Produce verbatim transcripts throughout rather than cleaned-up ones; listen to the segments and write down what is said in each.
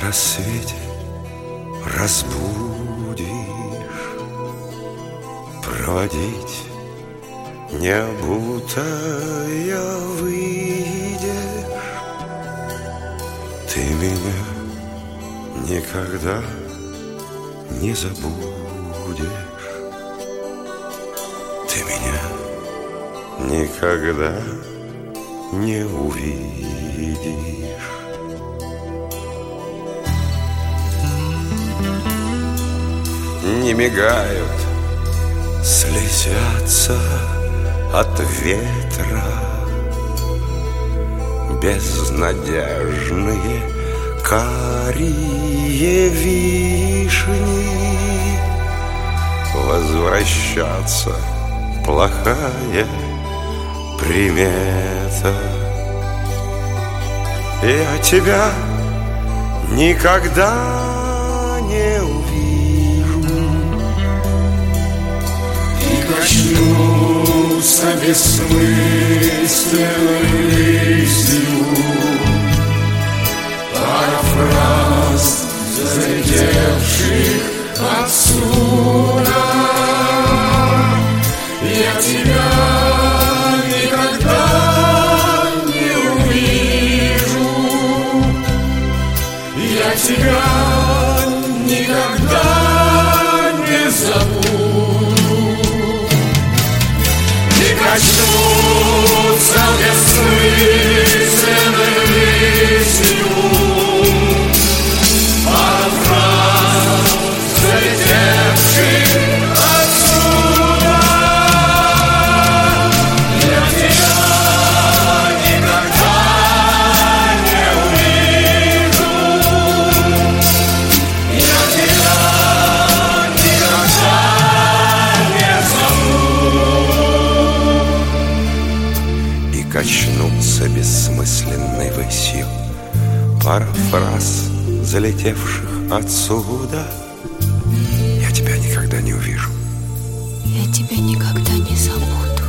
рассвете разбудишь, проводить необутая выйдешь. Ты меня никогда не забудешь. Ты меня никогда не увидишь. Не мигают, слезятся от ветра безнадежные карие вишни. Возвращаться плохая примета. Я тебя никогда не увижу. И качнуся бессмысленной рысью парафраз залетевших отсюда. Я тебя никогда не увижу. Я тебя никогда не забуду. Не качнуться бессмысленной рысью парафраз залетевших отсюда. Я тебя никогда не увижу. Я тебя никогда не забуду. И качнуться бессмысленной высью парафраз залетевших отсюда. Я тебя никогда не увижу. Я тебя никогда не забуду.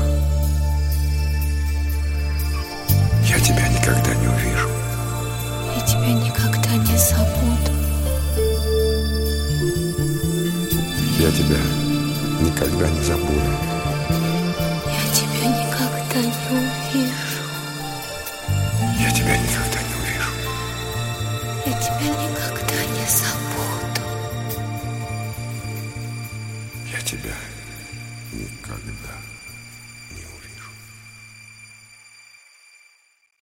Я тебя никогда не увижу. Я тебя никогда не забуду. Я тебя никогда не забуду. Я тебя никогда не увижу. Я тебя никогда не увижу. Я тебя никогда не забуду. Я тебя никогда